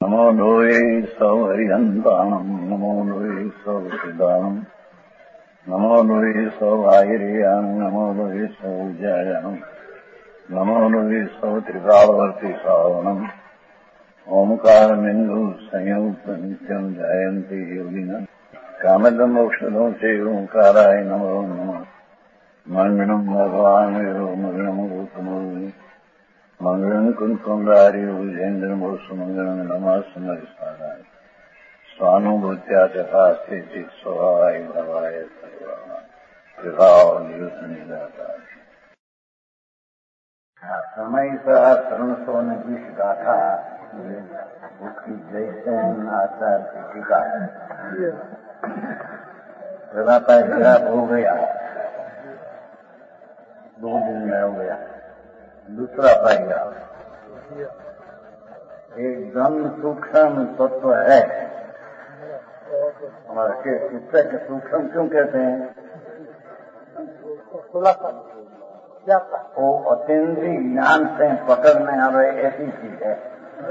नमो लोये सौहरिहन्ताणम् नमो लोये सौहृदानम् नमो लोये सौभागिर्याम् नमो लोये सौविजयानम् नमो लोये सौत्रिकालवर्ति सावनम् ओंकारमिन्दु संयुक्त नित्यम् जयन्ति योगिनः कामदम् औषधो से ओंकाराय नमो नमः मंगलम् भगवान् वीरो मंगलम् गौतमो मंगलम् कुंकुंडारी उजेन्द्रमो सुमंगलम् नमः सुमरिसाराय स्वानुभूत्या तथा स्थिति स्वभावाय भवाय सर्वाय समय सहस्रण सोने की गाथा उसकी जैसे आचार की टीका पहला पैराग्राफ हो गया, 2 दिन में हो गया। दूसरा पैराग्राफ एकदम सूक्ष्म तत्व है। हमारे चित्त के सूक्ष्म क्यों कहते हैं? वो अतीन्द्रिय ज्ञान से पकड़ने आवे ऐसी चीज है।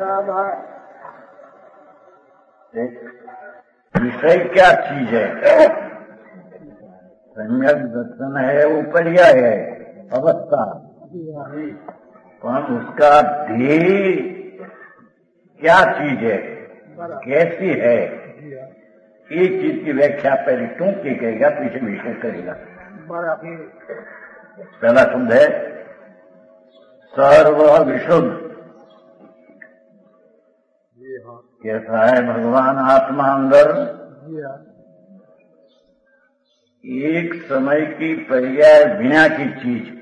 विषय क्या चीज है? सम्यक दर्शन है, उपरिया है अवस्था, पर उसका ध्येय क्या चीज है, कैसी है, ये चीज की व्याख्या पहले क्यों की कहेगा, पीछे विषय करेगा। पहला शब्द है सर्व विशुद्ध। कैसा है भगवान आत्मा अंदर? एक समय की पर्याय बिना की चीज,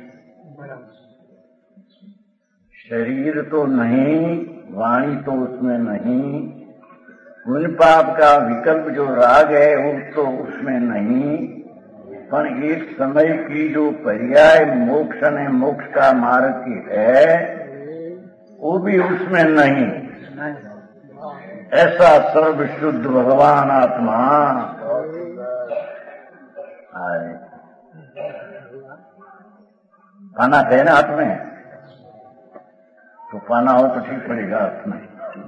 शरीर तो नहीं, वाणी तो उसमें नहीं, पुण्य पाप का विकल्प जो राग है वो तो उसमें नहीं, पर एक समय की जो पर्याय मोक्ष ने मोक्ष का मार्ग की है वो भी उसमें नहीं। ऐसा सर्वशुद्ध भगवान आत्मा आए। पाना है ना हाथ में, तो पाना हो तो ठीक पड़ेगा हाथ में।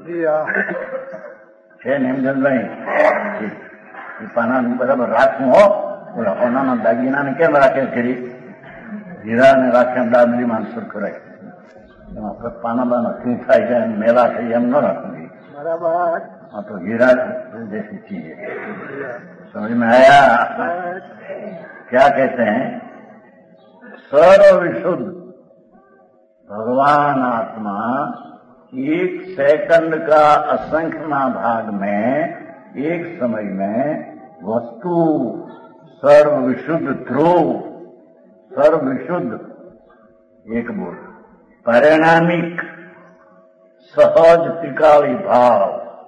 है निमजन भाई पाना बराबर राखू हो, बोला ओना दागीना ने केम राखे खरी, हीरा ने राखे दादरी मान सुरख राखे, पाना बाना क्यों थाय जाए मेला थे एम न रखूंगी। हाँ तो हीरा जैसी चीज है। समझ में आया? क्या कहते हैं? सर्व विशुद्ध भगवान आत्मा एक सेकंड का असंख्य भाग में, एक समय में वस्तु सर्व विशुद्ध ध्रुव, सर्व विशुद्ध एक बोल, परिणामिक सहज त्रिकाली भाव,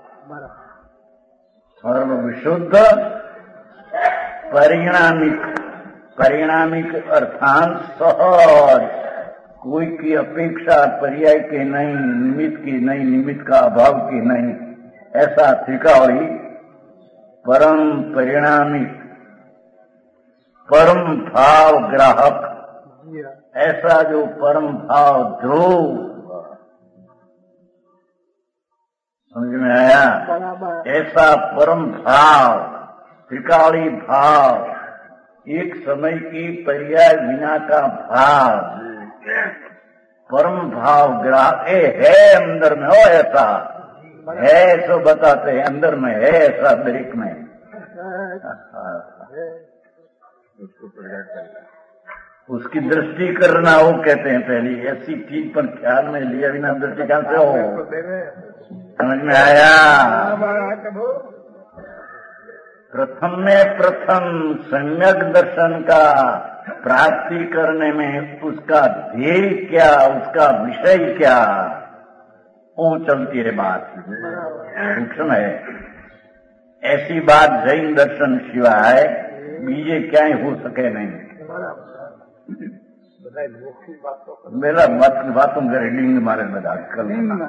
सर्व विशुद्ध परिणामिक, परिणामिक अर्थात सहज, कोई की अपेक्षा पर्याय के नहीं, निमित्त की नहीं, निमित्त का अभाव की नहीं, ऐसा त्रिकाली परम परिणामिक, परम भाव ग्राहक, ऐसा जो परम भाव ध्रुव। समझ में आया? ऐसा परम भाव, त्रिकाली भाव, एक समय की पर्याय बिना का भाव, परम भाव ग्राहक है अंदर में। हो ऐसा है सो बताते हैं, अंदर में है ऐसा दरिक में। उसकी दृष्टि करना वो कहते हैं पहली, ऐसी चीज पर ख्याल में लिया बिना दृष्टि कहां से हो? समझ में आया? प्रथम में प्रथम सम्यक दर्शन का प्राप्ति करने में उसका ध्येय क्या, उसका विषय क्या, वो चलती है बात, सूक्ष्म है। ऐसी बात जैन दर्शन सिवाय बीजे क्या ही हो सके नहीं। मेरा बातों का रीडिंग मारे बता कल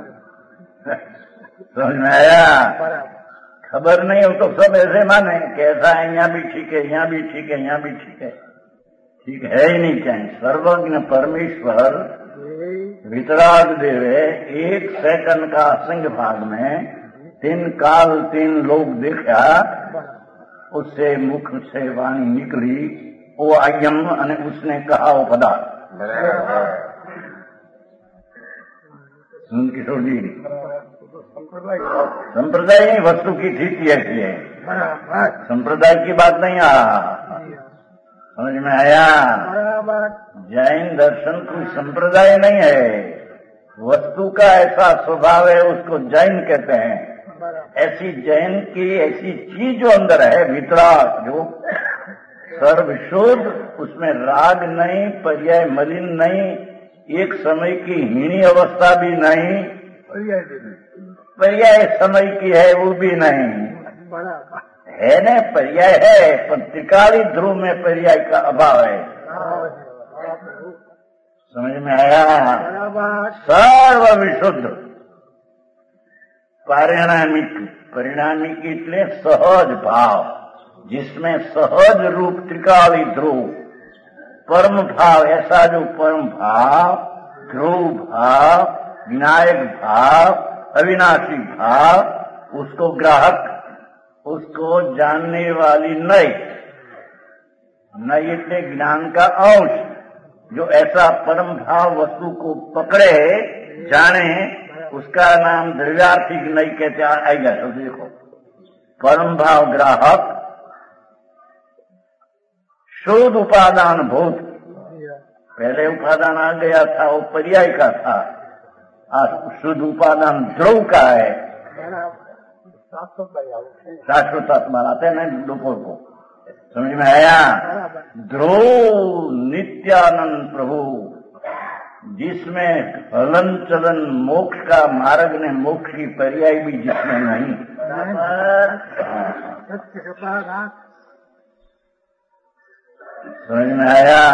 समझ में आया? खबर नहीं हो तो सब ऐसे माने कि ऐसा है, यहाँ भी ठीक है, यहाँ भी ठीक है, यहाँ भी ठीक है। ठीक है ही नहीं चाहिए। सर्वज्ञ परमेश्वर वितराग देवे एक सेकंड का असंख्य भाग में तीन काल तीन लोग देखा, उससे मुख से वाणी निकली, वो अयम અને उसने कहा वो पदार्थ। सुन किशोर जी, संप्रदाय नहीं, वस्तु की स्थिति ऐसी है, संप्रदाय की बात नहीं समझ में आया? जैन दर्शन कोई संप्रदाय नहीं है, वस्तु का ऐसा स्वभाव है, उसको जैन कहते हैं। ऐसी जैन की ऐसी चीज जो अंदर है भीतरा, जो सर्वशुद्ध, उसमें राग नहीं, पर्याय मलिन नहीं, एक समय की हीनी अवस्था भी नहीं, पर्याय समय की है वो भी नहीं है न, पर्याय है पर त्रिकाली ध्रुव में पर्याय का अभाव है। समझ में आया? सर्व विशुद्ध परिणामिक, परिणामिक એટલે सहज भाव, जिसमें सहज रूप त्रिकाली ध्रुव परम भाव, ऐसा जो परम भाव, ध्रुव भाव, विनायक भाव, अविनाशी भाव, उसको ग्राहक, उसको जानने वाली नई એટલે ज्ञान का अंश, जो ऐसा परम भाव वस्तु को पकड़े जाने, उसका नाम द्रव्यार्थिक नई कहते आएगा। तो देखो, परम भाव ग्राहक, शुद्ध उपादान भूत, पहले उपादान आ गया था वो पर्याय का था, आज शुद्ध उपादान ध्रुव का है। शाश्वत आत्मा आते हैं लोगों को, समझ में आया? ध्रुव नित्यानंद प्रभु, जिसमें हलन चलन मोक्ष का मार्ग ने, मोक्ष की पर्याय भी जिसमें नहीं। समझ में आया?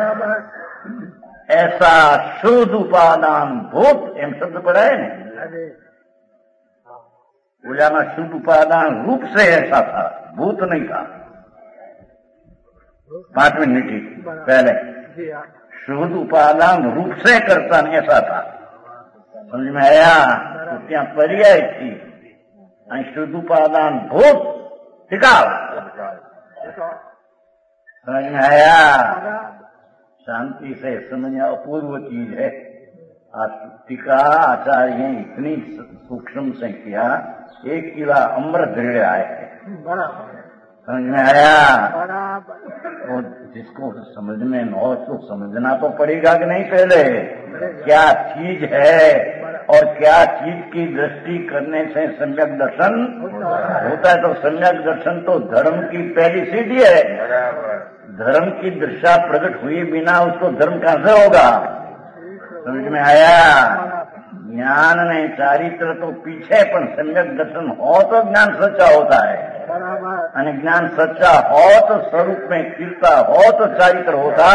ऐसा शुद्ध उपादान भूत, एम शब्द पड़ा है न, उजामा शुद्ध उपादान रूप से ऐसा था, भूत नहीं था। 5 मिनट ही पहले शुद्ध उपादान रूप से करता नहीं, ऐसा था। समझ में आया? तो क्या पर्याय थी, शुद्ध उपादान भूत टिकाव। समझ में आया? शांति से समझना अपूर्व चीज है। टीका आचार्य ने इतनी सूक्ष्म से किया, 1 किला अमृत दृढ़ आए। समझ में आया? वो जिसको समझ में न हो उसको समझना तो पड़ेगा कि नहीं, पहले क्या चीज है और क्या चीज की दृष्टि करने से सम्यक दर्शन होता है। तो सम्यक दर्शन तो धर्म की पहली सीढ़ी है। धर्म की दृष्टा प्रकट हुए बिना उसको धर्म कहां से होगा? समझ में आया? ज्ञान ने चारित्र तो पीछे, पर सम्यक दर्शन हो तो ज्ञान सच्चा होता है, અને ज्ञान सच्चा हो तो स्वरूप में खिलता हो तो चारित्र होता।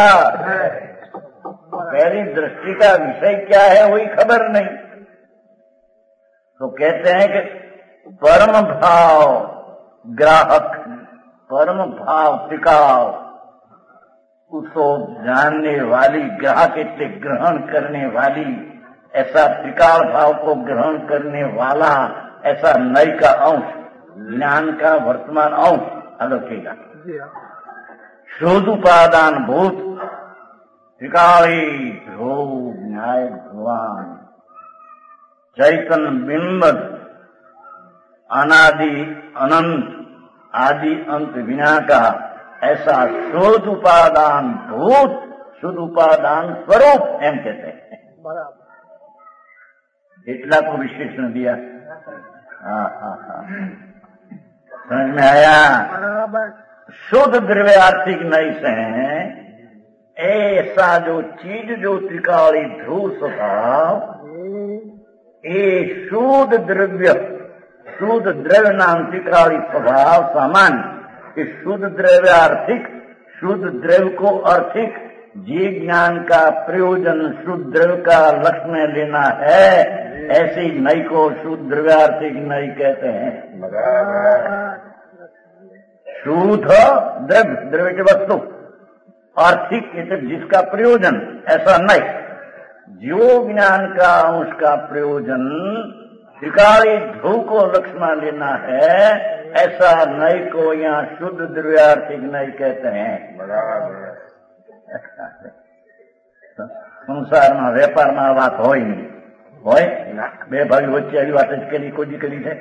पहली दृष्टि का विषय क्या है वही खबर नहीं। तो कहते हैं कि परम भाव ग्राहक, परम भाव टिकाव, उसको जानने वाली, ग्राहक એટલે ग्रहण करने वाली, ऐसा टिकाव भाव को ग्रहण करने वाला, ऐसा नई का अंश, ज्ञान का वर्तमान अंश अलौकिका, शुद्ध उपादान भूत त्रिकाली ध्रुव न्याय भगवान चैतन्य बिंब, अनादि अनंत, आदि अंत विना का ऐसा शुद्ध उपादान भूत, शुद्ध उपादान स्वरूप एम कहते हैं। इतना को विशेषण दिया। समझ में आया? शुद्ध द्रव्यार्थिक नहीं से ऐसा जो चीज जो त्रिकाली ध्रुव स्वभाव, ये शुद्ध द्रव्य, शुद्ध द्रव्य नाम त्रिकाली स्वभाव सामान्य, इस शुद्ध द्रव्यार्थिक, शुद्ध द्रव्य को अर्थिक, जी ज्ञान का प्रयोजन शुद्ध द्रव्य का लक्ष्य में लेना है, ऐसी नई को शुद्ध द्रव्यार्थिक नई कहते हैं। शुद्ध द्रव्य, द्रव्य की वस्तु, आर्थिक जिसका प्रयोजन, ऐसा नहीं। जो ज्ञान का अंश का प्रयोजन त्रिकाली ध्रुव को लक्ष्य मान लेना है, ऐसा नई को यहाँ शुद्ध द्रव्यार्थिक नई कहते हैं। સંસારમાં વેપારમાં આ વાત હોય નહીં, હોય બે ભાઈ વચ્ચે આવી વાત જ કોઈ કરી છે?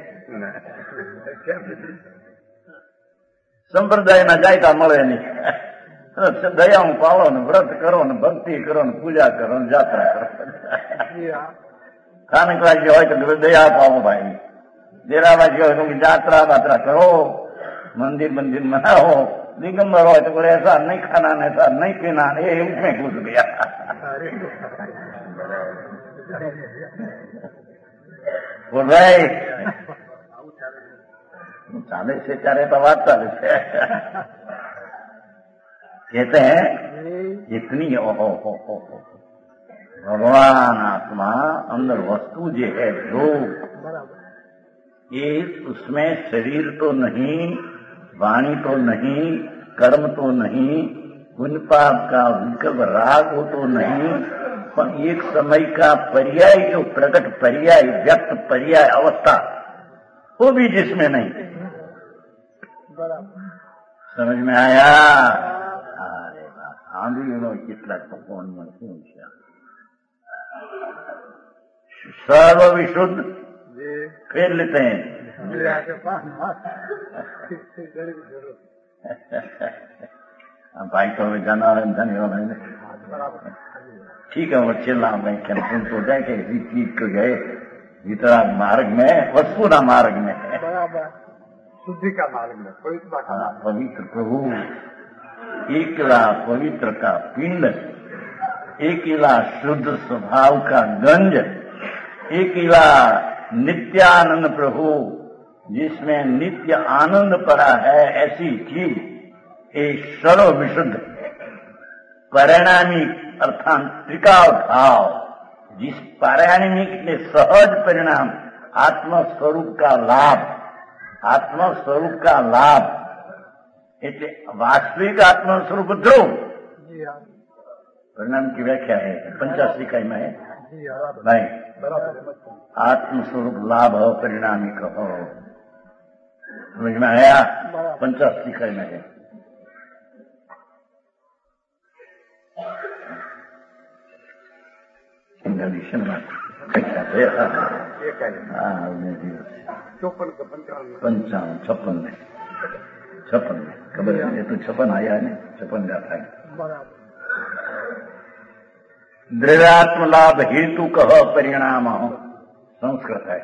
સંપ્રદાયમાં જાય તો મળે નહીં. દયાનું પાળો ને વ્રત કરો ને ભક્તિ કરો ને પૂજા કરો ને જાત્રા કરો. સ્થાનિક રાજ્ય હોય તો દયા પાવો ભાઈ, ડેરાવાસી હોય તો જાત્રા બાત્રા કરો, મંદિર મંદિર મનાવો, दिगंबर हो तो ऐसा नहीं खाना ऐसा नहीं पीना, ये उसमें घुस गया। बोल रहे चाले से चारे तो बात चाले से कहते हैं इतनी ओहो हो भगवान आत्मा अंदर वस्तु जो है जो ये उसमें शरीर तो नहीं, वाणी तो नहीं, कर्म तो नहीं, पुण्य पाप का विकल्प राग हो तो नहीं, पर एक समय का पर्याय जो प्रकट पर्याय व्यक्त पर्याय अवस्था वो भी जिसमें नहीं। समझ में आया? अरे आंधी कितना कौन सर्व विशुद्ध फेर लेते हैं। भाई तो हमें जाना धन्यवाद है। ठीक है, वो चिल्ला मैं तुम तो जाए कि चीज को गए भीतर मार्ग में, वस्तुना मार्ग में है, शुद्धि का मार्ग में, पवित्र प्रभु एकला पवित्र का पिंड, एकिला शुद्ध स्वभाव का गंज, एकिला नित्यानंद प्रभु जिसमें नित्य आनंद पड़ा है, ऐसी चीज एक सर्व विशुद्ध परिणामी अर्थात त्रिकाल भाव, जिस परिणामिक ने सहज परिणाम आत्म स्वरूप का लाभ, आत्म स्वरूप का लाभ એટલે વાસ્તવિક આત્મ સ્વરૂપ ધ્રુવ परिणाम की व्याख्या है 85 इकाई में है भाई। आत्म स्वरूप लाभ हो परिणामी कहो, समझ में आया? 85 इकाई में है। पंचावन 56 में खबर है, ये तो 56 आया है, 56 जाता है। द्रव्यात्म लाभ हेतु कह परिणाम संस्कृत है,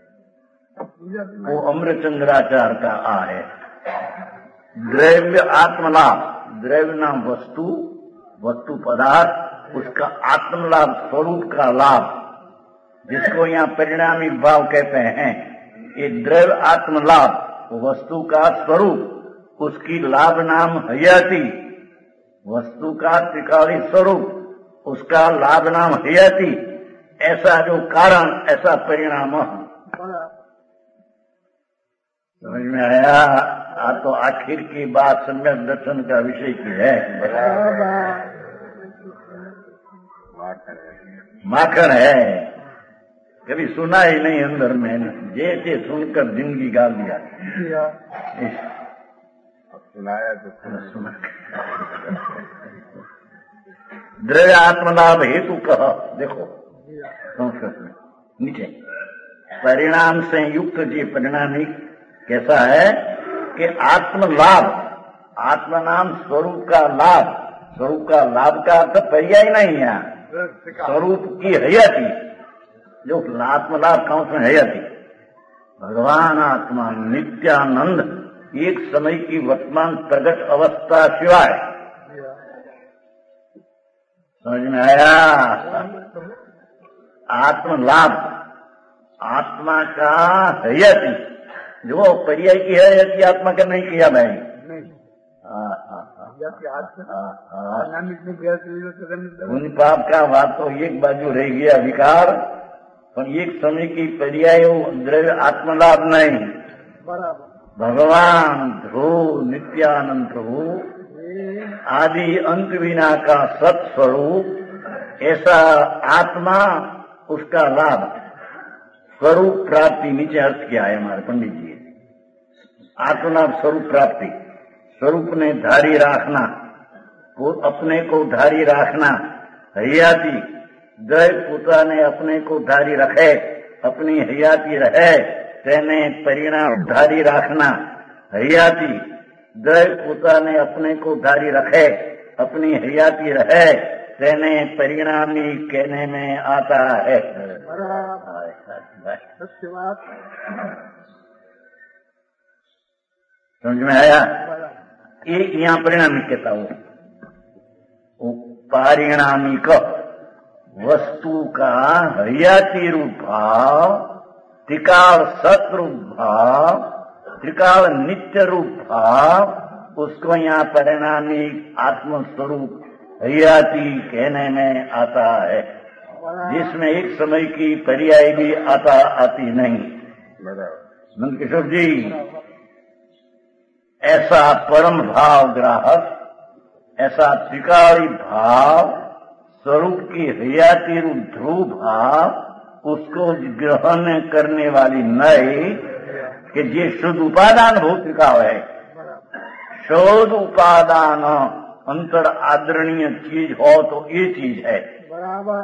वो अमृतचंद्राचार्य का आ है। द्रव्य आत्मलाभ, द्रव्य नाम वस्तु, वस्तु पदार्थ, उसका आत्मलाभ स्वरूप का लाभ, जिसको यहाँ परिणामी भाव कहते हैं। ये द्रव्य आत्मलाभ वस्तु का स्वरूप, उसकी लाभ नाम हयाती, वस्तु का त्रिकाली स्वरूप, उसका लाभ नाम हयाती, ऐसा जो कारण ऐसा परिणाम। समझ में आया? तो आखिर की बात सम्यक दर्शन का विषय की है। माखन है, कभी सुना ही नहीं अंदर में, जैसे सुनकर जिंदगी गाल दिया। सुनाया तो सुना। द्रव्य आत्मलाभ हेतु कह, देखो संस्कृत में नीचे परिणाम से युक्त जी परिणामी कैसा है कि आत्मलाभ, आत्म नाम स्वरूप का लाभ, स्वरूप का लाभ का अर्थ पर्याय नहीं है, स्वरूप की हयाती, जो आत्मलाभ का उसमें हयाती भगवान आत्मा नित्यानंद, एक समय की वर्तमान प्रगट अवस्था सिवाय। समझ में आया? आत्मलाभ आत्मा का हयाती, जो पर्याय की हयाती आत्मा का नहीं किया भाई। उन पाप का बात तो एक बाजू रह गया विकार, पर एक समय की पर्याय द्रव्य आत्मलाभ नहीं। भगवान ध्रुव नित्यानंद प्रभु आदि अंत विना का सत्स्वरूप, ऐसा आत्मा उसका लाभ, स्वरूप प्राप्ति नीचे अर्थ किया है हमारे पंडित जी। आत्मा स्वरूप प्राप्ति, स्वरूप ने धारी रखना, वो अपने को धारी रखना, हयाती दय पोता ने अपने को धारी रखे, अपनी हयाती रहे तेने परिणाम धारी रखना, हयाती दय पोता ने अपने को धारी रखे, अपनी हयाती रहे तेने परिणामी कहने में आता है। समझ में आया? ये यहाँ परिणामी कहता हूँ, पारिणामिक वस्तु का हयाती रूप भाव, त्रिकाल सतरूप भाव, त्रिकाल नित्य रूप भाव, उसको यहाँ परिणामी आत्मस्वरूप हयाती कहने में आता है, जिसमें एक समय की पर्याय भी आती नहीं। नंद किशोर जी, ऐसा परम भाव ग्राहक, ऐसा त्रिकाली भाव, स्वरूप की हयाती रूप ध्रुव भाव, उसको ग्रहण करने वाली नहीं कि ये शुद्ध उपादान भौतिका है। शुद्ध उपादान अंतर आदरणीय चीज हो तो ये चीज है। बराबर।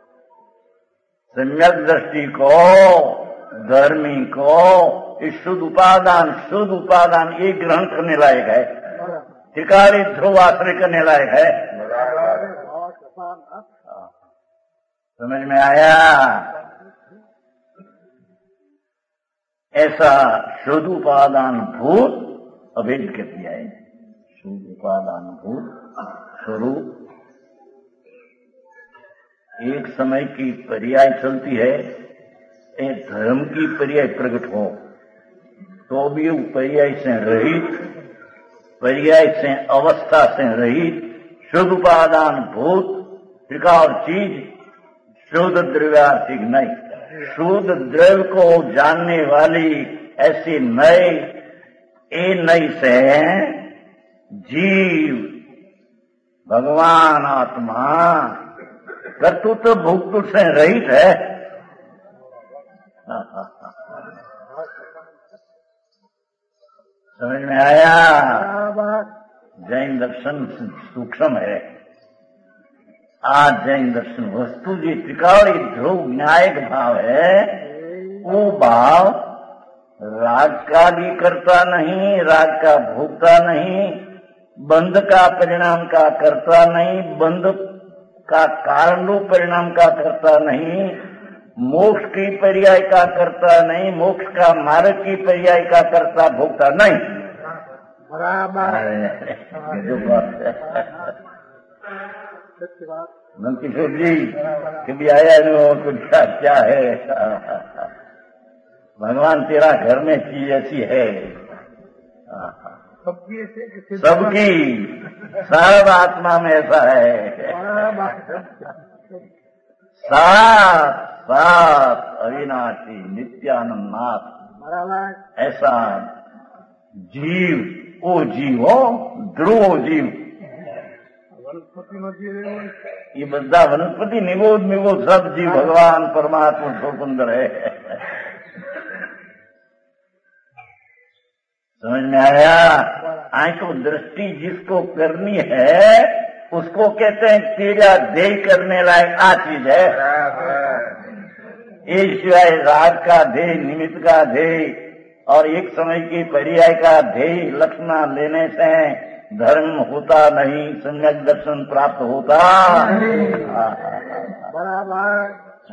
सम्यक दृष्टि को, धर्मी को इस शुद्ध उपादान ये ग्रहण करने लायक है, त्रिकाली ध्रुव आश्रय करने लायक है। समझ में आया? ऐसा शुद्ध उपादान भूत अभेद कर दिया है। शुद्ध उपादान भूत स्वरूप एक समय की पर्याय चलती है, एक धर्म की पर्याय प्रकट हो तो भी पर्याय से रहित, पर्याय से अवस्था से रहित शुद्ध उपादान भूत त्रिकाल चीज शुद्ध द्रव्यार्थिक नहीं। शुद्ध द्रव्य को जानने वाली ऐसी नई ए नई से जीव भगवान आत्मा कर्तृत्व भोक्तृत्व से रहित है। समझ में आया? जैन दर्शन सूक्ष्म है। आज जैन दर्शन वस्तु जी त्रिकाली ध्रुव न्यायिक भाव है, वो भाव राग का भी करता नहीं, राग का भोगता नहीं, बंध का परिणाम का करता नहीं, बंध का कारण रूप परिणाम का करता नहीं, मोक्ष की पर्याय का करता नहीं, मोक्ष का मार्ग की पर्याय का करता भोगता नहीं। बराबर। नंद किशोर जी कभी आया नहीं कुछ क्या है? भगवान तेरा घर में चीज ऐसी है, सबकी सर्व आत्मा में ऐसा है। सात सात अविनाशी नित्यानंदनाथ ऐसा जीव, ओ जीवो ध्रुव जीव। ये बदा वनस्पति निबोध सब जीव भगवान परमात्मा स्वतंत्र है। समझ में आया? आंखों दृष्टि जिसको करनी है उसको कहते हैं तेरा ध्येय करने लायक आ चीज है। इस सिवाय राग का ध्येय, निमित्त का ध्येय और एक समय की पर्याय का ध्येय लक्षणा लेने से धर्म होता नहीं, सम्यक दर्शन प्राप्त होता। बराबर।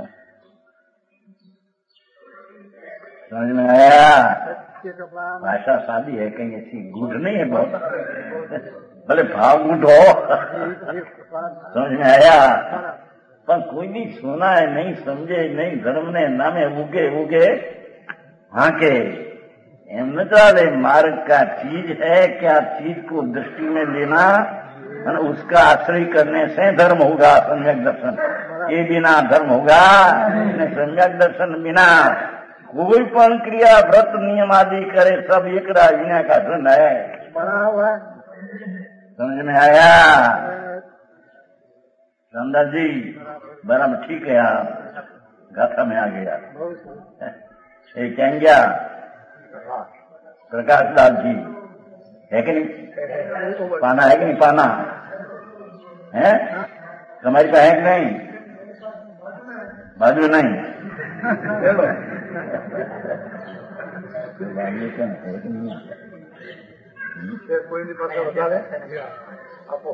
समझ में आया? भाषा सादी है, कहीं ऐसी गूढ़ नहीं है बहुत, भले भाव गूढ़ हो। समझ में आया? पर कोई भी सुना है नहीं, समझे नहीं, धर्म ने नामे उगे हाँ के एम न चाले मार्ग का चीज है, क्या चीज को दृष्टि में लेना और उसका आश्रय करने से धर्म होगा। सम्यक दर्शन ये बिना धर्म होगा, सम्यक दर्शन बिना कोई पण क्रिया व्रत नियम आदि करे सब एक विनय का धन है। बराबर। समझ में आया? रामदास जी बराबर ठीक है। आप गाथा में आ गया। बहुत ये क्या क्या प्रकाश दास जी है कि नहीं? पाना है कि नहीं? पाना है तुम्हारी पास है कि नहीं? बाजू नहीं कोई नहीं पता बता दे आपको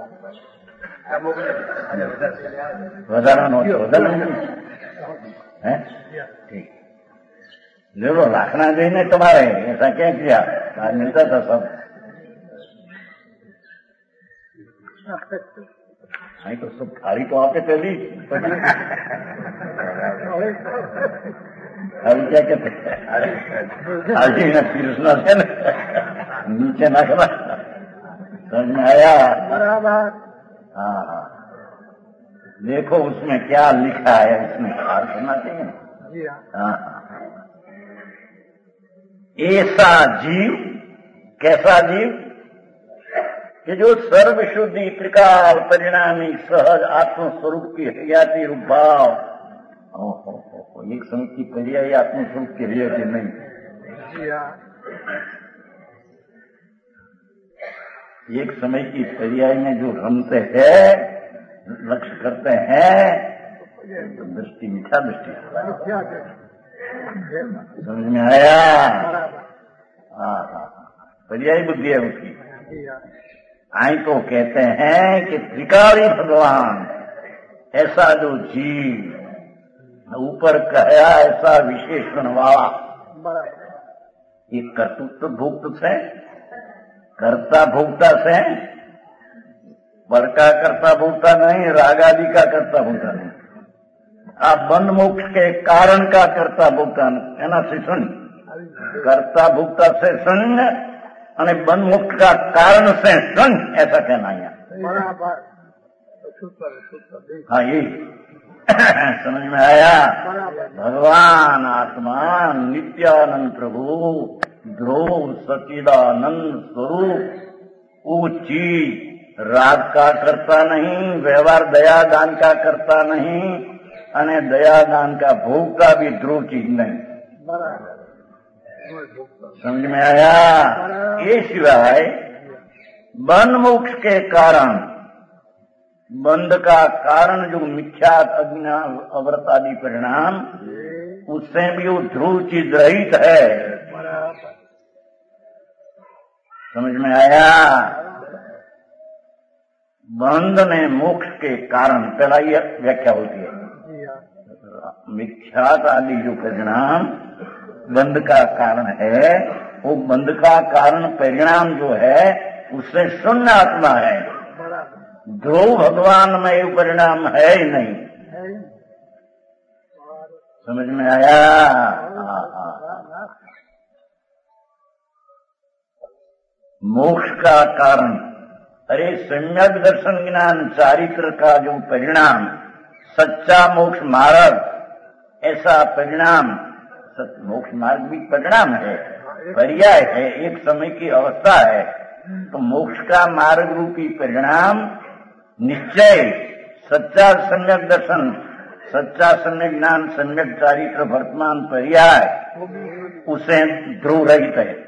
વધારાનો છે વધારે હે ઠીક ले लो लाखना देने तुम्हारे ऐसा क्या किया आज मिलता था सब नहीं तो सब थाली तो आपने पहली थाली क्या कहते थाली ना पीरसना से ना नीचे ना करना समझ में आया? बराबर। हाँ हाँ देखो उसमें क्या लिखा है उसमें ख्याल करना चाहिए ना। जी हाँ। हाँ ऐसा जीव कैसा जीव कि जो सर्व शुद्धि त्रिकाल परिणामी सहज आत्म स्वरूप की हरियाती रूप भाव एक समय की पर्यायी आत्म स्वरूप की हरियाती नहीं। जी हाँ। एक समय की पर्याय में जो रमते हैं लक्ष्य करते हैं तो दृष्टि मिथ्या दृष्टि समझ में आया? हाँ हाँ पर्यायी बुद्धि है उसकी। आई तो कहते हैं कि त्रिकाली भगवान ऐसा जो जीव ऊपर कहा ऐसा विशेषण वाला ये कर्तृत्व भोक्त से कर्ता भोक्ता से बड़का कर्ता भोक्ता नहीं रागादि का कर्ता भोक्ता नहीं आप बंध मोक्ष के कारण का कर्ता भोक्ता है ना से सुन कर्ता भोक्ता से सुन और बंध मोक्ष का कारण से सुन ऐसा कहना है। हाँ ये समझ में आया? भगवान आत्मा नित्यानंद प्रभु ध्रुव सचिदानंद स्वरूप वो चीज राग का करता नहीं व्यवहार दया दान का करता नहीं अने दया दान का भोग का भी ध्रुव चीज नहीं। समझ में आया? ये सिवाय बंध मोक्ष के कारण बंध का कारण जो मिथ्यात अज्ञान अव्रत आदि परिणाम उससे भी वो ध्रुव चीज रहित है। समझ में आया? बंध में मोक्ष के कारण पहला ये व्याख्या होती है मिथ्यात आदि जो परिणाम बंध का कारण है वो बंध का कारण परिणाम जो है उससे शून्य आत्मा है। ध्रुव भगवान में ये परिणाम है ही नहीं। समझ में आया? मोक्ष का कारण अरे सम्यक दर्शन ज्ञान चारित्र का जो परिणाम सच्चा मोक्ष मार्ग ऐसा परिणाम मोक्ष मार्ग भी परिणाम है पर्याय है एक समय की अवस्था है। तो मोक्ष का मार्ग रूपी परिणाम निश्चय सच्चा सम्यक दर्शन सच्चा सम्यक ज्ञान सम्यक चारित्र वर्तमान पर्याय उसे ध्रुव रहित है।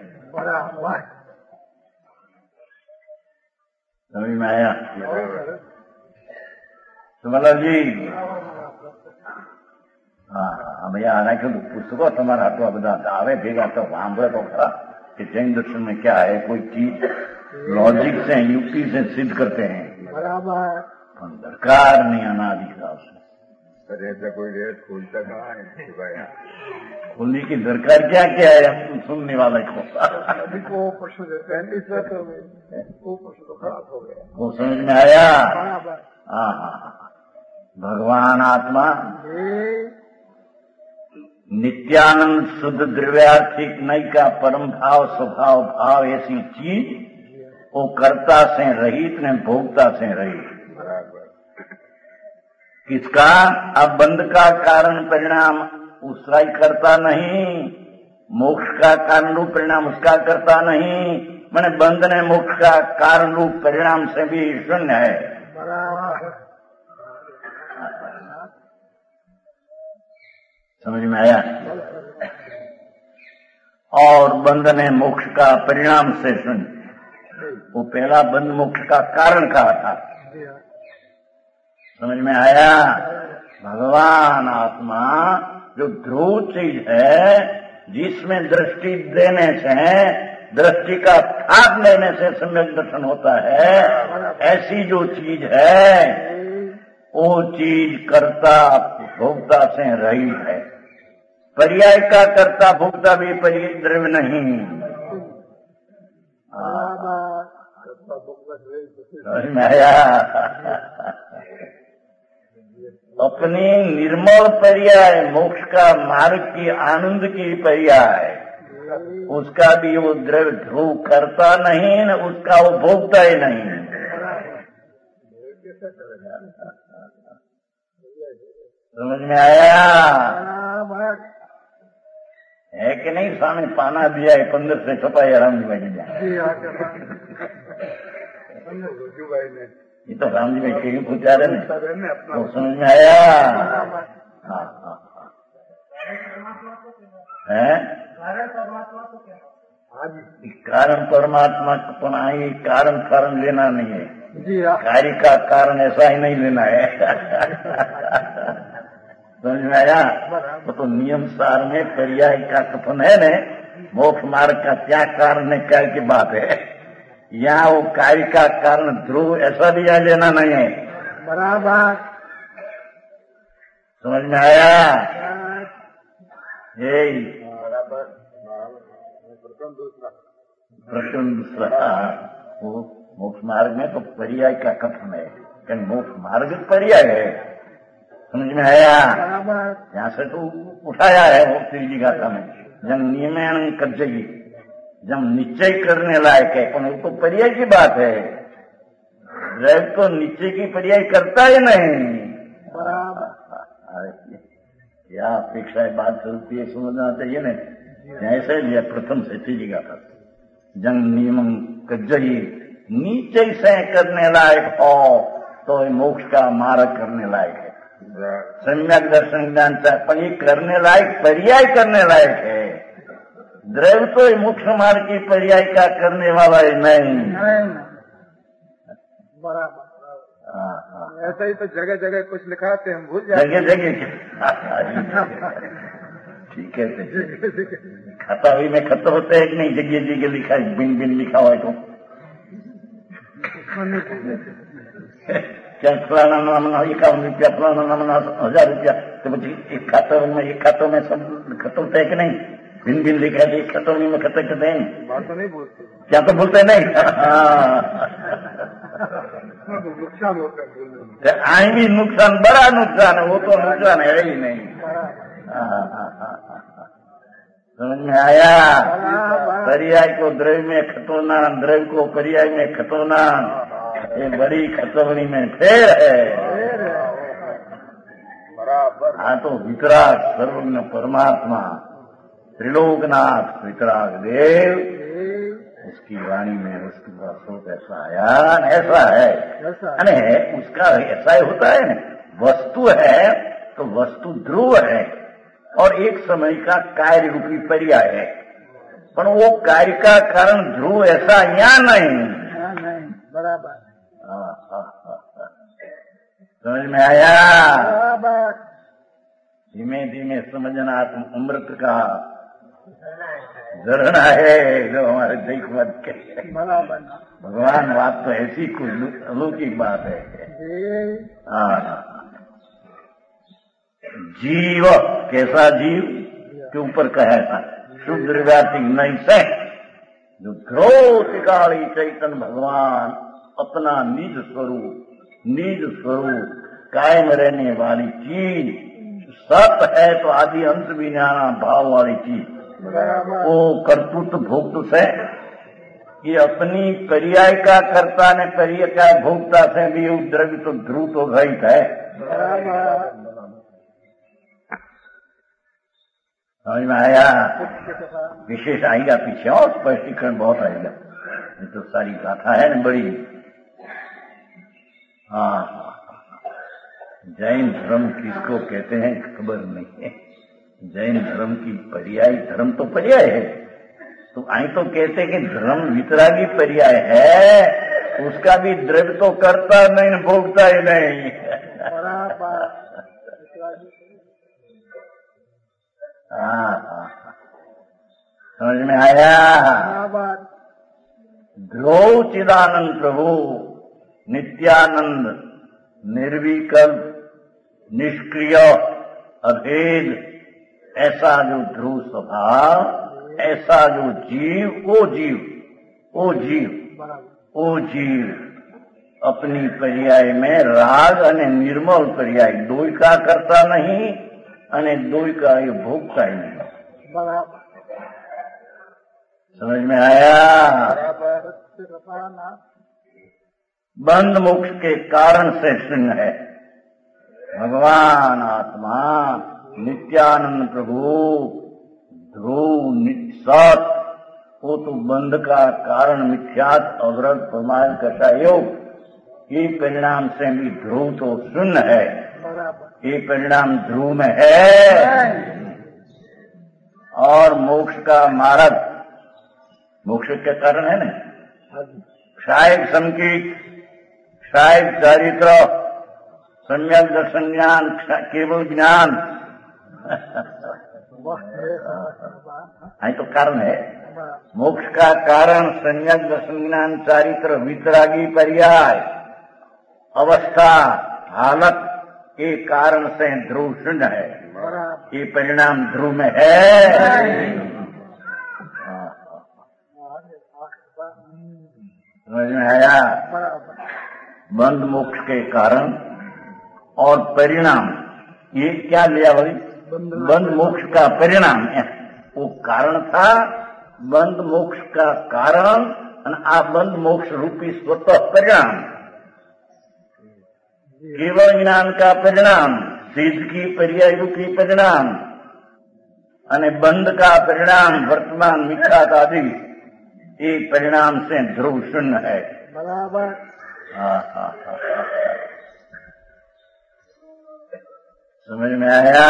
समझ में आया? सुमला जी हाँ भैया आना क्यों पुस्तकों तुम्हारा हाथों बता आवे भेगा तो सांभे तो खरा कि जैन दर्शन में क्या है कोई चीज लॉजिक से युक्ति से सिद्ध करते हैं बराबर दरकार नहीं अनादि हिसाब से कोई रेट खुलता कहाँ है खुलने की दरकार क्या क्या है हम सुनने वाले को वो प्रश्न देते हैं इस बात में वो प्रश्न तो खराब हो गया। वो समझ में आया? बराबर हाँ भगवान आत्मा नित्यानंद शुद्ध द्रव्यार्थिक नई का परम भाव स्वभाव भाव ऐसी चीज वो कर्ता से रहित ने भोक्ता से रहित किसका अब बंध का कारण परिणाम उसका ही करता नहीं मोक्ष का कारण रूप परिणाम उसका करता नहीं मैंने बंध ने मोक्ष का कारण रूप परिणाम से भी शून्य है। समझ में आया? और बंधन है मोक्ष का परिणाम से सुन। वो पहला बंध मोक्ष का कारण कहा था। समझ में आया? भगवान आत्मा जो ध्रुव चीज है, जिसमें दृष्टि देने से, दृष्टि का थाप लेने से सम्यक दर्शन होता है, ऐसी जो चीज है वो चीज कर्ता भोक्ता से रहित है। पर्याय का कर्ता भोक्ता भी द्रव्य नहीं। समझ में आया? अपनी निर्मल पर्याय मोक्ष का मार्ग की आनंद की पर्याय, उसका भी वो द्रव्य ध्रुव करता नहीं न उसका वो भोगता ही नहीं। समझ में आया? है कि नहीं? स्वामी पाना दिया है 15 से छपाई राम जी भाई ये तो राम जी भाई के पूछा रहे ने, तो समझ में आया? है कारण परमात्मा को आई, कारण लेना नहीं है जी। कार्य का कारण ऐसा ही नहीं लेना है। समझ में आया? तो नियम सार में पर्याय का कथन है न, मोक्ष मार्ग का क्या कारण है, क्या की बात है। यहाँ वो कार्य का कारण ध्रुव ऐसा भी यहाँ लेना नहीं है। बराबर। समझ में आया? यही प्रश्न दूसरा वो मोक्ष मार्ग में तो पर्याय का कथन है, क्योंकि मोक्ष मार्ग पर्याय है। समझ में आया? यहाँ से तो उठाया है वो तीजी गाथा में, जब नियमन कर जाएगी, जब निश्चय करने लायक है, पर वो तो पर्याय की बात है। ड्राइव तो निश्चय की पर्याय करता ही नहीं। क्या अपेक्षा है, बात चलती है, समझना चाहिए ना। ऐसे लिया प्रथम से तीजी गाथा, जंग नियमन कज्जई नीचे से करने लायक हो तो मोक्ष का मार्ग करने लायक है। सम्यक दर्शन ज्ञान पर ये करने लायक पर्याय करने लायक है। द्रव्य तो मोक्ष मार्ग की पर्याय का करने वाला ही नहीं। बराबर। ऐसा ही तो जगह जगह कुछ लिखाते हम भूल जाते। जगह जगह ठीक है। खाता हुई में खत्म होता है कि नहीं? जगह जगह लिखा है, बिन बिन लिखा हुआ है तो क्या फलाना नाम 51 रुपया, फलाना नाम 1000 रुपया, तो एक खातों में सब खत्म होता है कि नहीं? बिन बिन लिखा है, एक खातों में खत्म करते हैं। बात तो नहीं बोलते, क्या तो बोलते नहीं? नुकसान होता है। आई भी नुकसान, बड़ा नुकसान है, वो तो नुकसान है ही नहीं। समझ में आया? पर्याय को द्रव्य में खतोना, द्रव्य को पर्याय में खतोना, ये बड़ी खतवनी में फेर है। हाँ तो वितराग सर्वज्ञ परमात्मा त्रिलोकनाथ वितराग देव, उसकी वाणी में उसकी स्वरूप ऐसा आया, ऐसा है। उसका ऐसा ही होता है न, वस्तु है तो वस्तु ध्रुव है और एक समय का कार्य रूपी पर्याय है, पर वो कार्य का कारण ध्रुव ऐसा यहाँ नहीं। बराबर। समझ में आया? धीमे धीमे समझना, तुम अमृत का झरना है जो हमारे देख मत के। भगवान बात तो ऐसी कुछ अलौकिक बात है। जीव कैसा जीव के ऊपर कहा था, शुद्ध व्याति नहीं से जो ध्रुव काली चैतन्य भगवान अपना निज स्वरूप कायम रहने वाली चीज, सत है तो आदि अंत विज्ञान भाव वाली चीज, वो कर्तृत्व भोक्तृ से, ये अपनी पर्याय का कर्ता ने पर्याय का भोक्ता से भी द्रव्य तो ध्रुव तो रहित है। समझ में आया? विशेष आएगा पीछे और स्पष्टीकरण बहुत आएगा, ये तो सारी गाथा है न बड़ी। हाँ, जैन धर्म किसको कहते हैं खबर नहीं है, जैन धर्म की पर्याय धर्म तो पर्याय है, तो आई तो कहते कि धर्म वितरागी पर्याय है, उसका भी द्रव्य तो करता नहीं, भोगता ही नहीं। समझ में आया? ध्रुव चिदानंद प्रभु नित्यानंद निर्विकल्प निष्क्रिय अभेद, ऐसा जो ध्रुव स्वभाव, ऐसा जो जीव, वो जीव अपनी पर्याय में राग अने निर्मल पर्याय दोई का करता नहीं अने दोई का ये भोगता ही नहीं। समझ में आया? बंध मोक्ष के कारण से शून्य है। भगवान आत्मा नित्यानंद प्रभु ध्रुव नित्सत, वो तो बंध का कारण मिथ्यात अवरत प्रमाण कषा योग, ये परिणाम से भी ध्रुव तो शून्य है, ये परिणाम ध्रुव में है। और मोक्ष का मार्ग, मोक्ष के कारण है ना, क्षायक संकीट, क्षायक चारित्र, सम्यक दर्शन ज्ञान, केवल ज्ञान, तो कारण है। मोक्ष का कारण सम्यक दर्शन ज्ञान चारित्र वितरागी पर्याय अवस्था हालत के कारण से ध्रुव शून्य है, ये परिणाम ध्रुव में है। समझ में आया? बंध मोक्ष के कारण और परिणाम, ये क्या लिया भाई? बंध मोक्ष का परिणाम, वो कारण था बंध मोक्ष का कारण, आ बंध मोक्ष रूपी स्वतः परिणाम, केवल ज्ञान का परिणाम, सिद्ध की पर्याय रूपी परिणाम, अने बंध का परिणाम वर्तमान मिथ्यात आदि, ये परिणाम से ध्रुव शून्य है। बराबर। समझ में आया?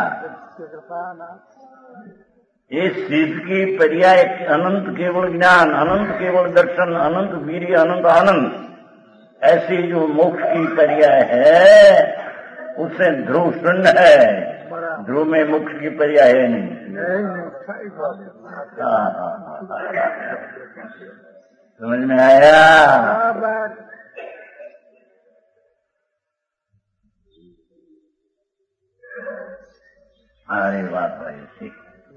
ये सिद्ध की पर्याय अनंत केवल ज्ञान, अनंत केवल दर्शन, अनंत वीर्य, अनंत आनंद, ऐसी जो मोक्ष की पर्याय है उससे ध्रुव शून्य है। ध्रुव में मोक्ष की पर्याय है नहीं। समझ में आया? अरे बात भाई ठीक।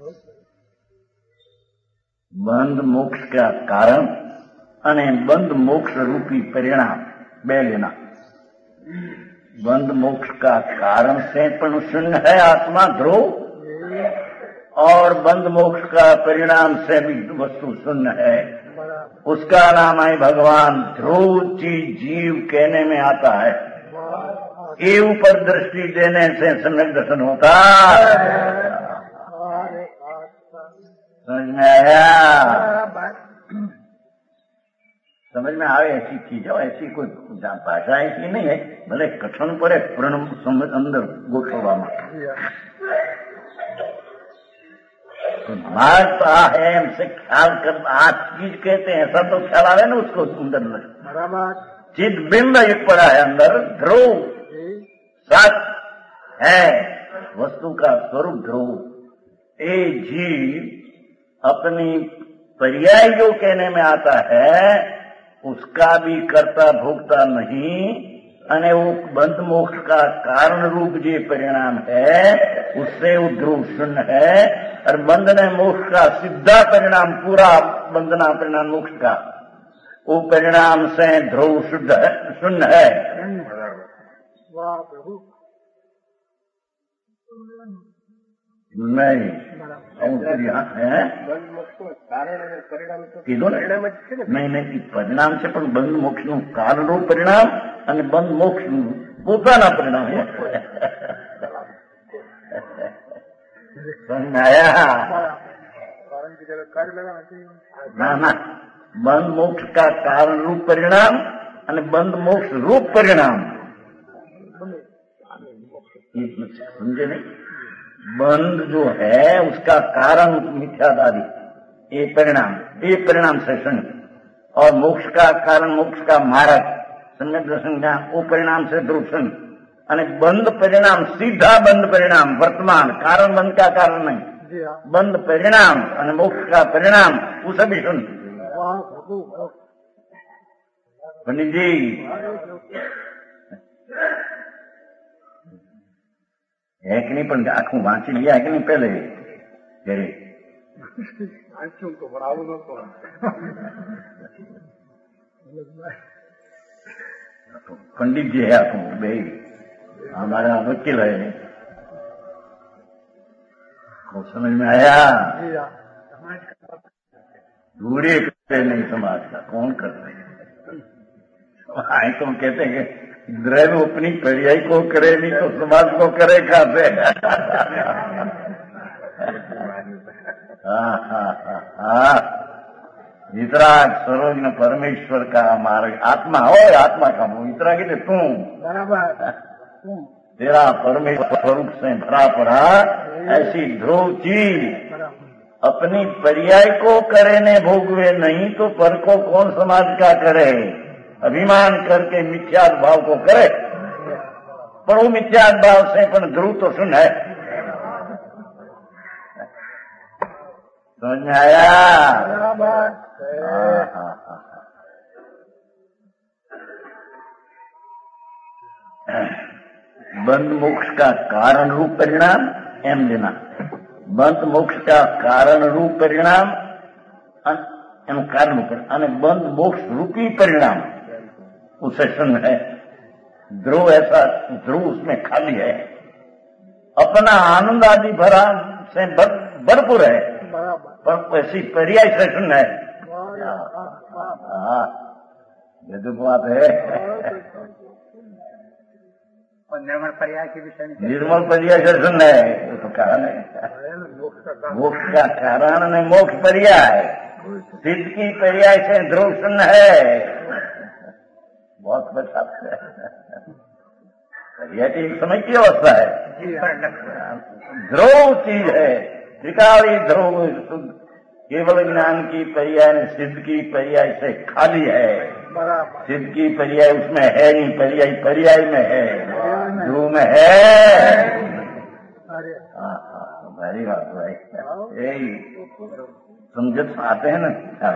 बंध मोक्ष का कारण अने बंध मोक्ष रूपी परिणाम बे लेना। बंध मोक्ष का कारण से पण शून्य है आत्मा ध्रुव, और बंध मोक्ष का परिणाम से भी वस्तु शून्य है। उसका नाम है भगवान ध्रुव चीज जीव कहने में आता है। ये ऊपर दृष्टि देने से सम्यक दर्शन होता। समझ में आया? समझ में आवे ऐसी चीज हो, ऐसी कोई भाषा ऐसी नहीं है, भले कठिन पड़े पूर्ण समझ अंदर गोठवा में मारता है हमसे ख्याल कर, आज चीज कहते हैं सब तो ख्याल आवे ना उसको अंदर में चित बिंब एक पड़ा है अंदर, ध्रुव सत है, वस्तु का स्वरूप ध्रुव। ये जीव अपनी पर्याय जो कहने में आता है उसका भी कर्ता भोगता नहीं, अने वो बंध मोक्ष का कारण रूप जो परिणाम है उससे वो ध्रुव शून्य है। और बंधन मोक्ष का सीधा परिणाम, पूरा बंधना परिणाम मोक्ष का, वो परिणाम से ध्रुव शुद्ध शून्य है। नहीं नहीं, परिणाम से पण बंध मोक्ष નું કારણ રૂપ પરિણામ અને બંધ મોક્ષ નું પોતાના પરિણામ ના ના, બંધ મોક્ષ का कारण रूप परिणाम અને બંધ मोक्ष रूप परिणाम, समझे नहीं? बंध जो है उसका कारण मिथ्यादारी, ये परिणाम से सुन, और मोक्ष का कारण, मोक्ष का मार्ग सम्यक दर्शन का वो परिणाम से ध्रुव सुन। અને બંધ પરિણામ, સીધા બંધ परिणाम, वर्तमान कारण बंध का कारण नहीं, बंध परिणाम અને मोक्ष का परिणाम, उसे भी सुन। पंडित जी है कि नहीं, पण आखू वांची लिया है कि नहीं पहले घरे? वांचू तो बनावू नतो। पंडित जी है आखू भाई, हमारा वकील है, को समझ में आया? दूरे करते नहीं समाज का, कौन करते हैं? आए तो कहते हैं कि द्रव्य अपनी पर्याय को करे नहीं तो समाज को करे खाते। वितराग सरोज न परमेश्वर का मार्ग, आत्मा हो, आत्मा का मुंह वितराग है तू, तेरा परमेश्वर स्वरूप से भरा पड़ा ऐसी ध्रुव चीज अपनी पर्याय को करे ने भोगवे, नहीं तो पर को कौन समाज का करे? अभिमान करके मिथ्या भाव को करे, पर वो मिथ्या भाव से पण ध्रुव तो सुन है। समझ में आया? बंध मोक्ष का कारण रूप परिणाम एम लेना, बंध मोक्ष का कारण रूप परिणाम एम कारण रूप, बंध मोक्ष रूपी परिणाम उसे सुन है। ध्रुव ऐसा, ध्रुव उसमें खाली है, अपना आनंद आदि भरा से भरपूर है, पर ऐसी पर्याय से सुन है। ये तो बात है। निर्मल पर्याय के विषय में, निर्मल पर्याय से सुन है, वो तो कारण है, मोक्ष का कारण ने मोक्ष पर्याय, सिद्ध की पर्याय से ध्रुव सुन है। बहुत बचा पर्याय की एक समय की अवस्था है, ध्रुव चीज है, त्रिकाली ध्रुव, केवल ज्ञान की पर्याय, सिद्ध की पर्याय से खाली है। सिद्ध की पर्याय उसमें है नहीं, पर्याय में है, ध्रुव में है। भारी बात भाई, यही समझ आते हैं ना।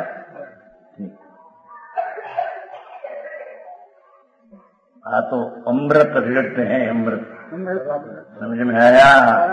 हाँ तो अमृत रेड़ते हैं, अमृत समझ में आया?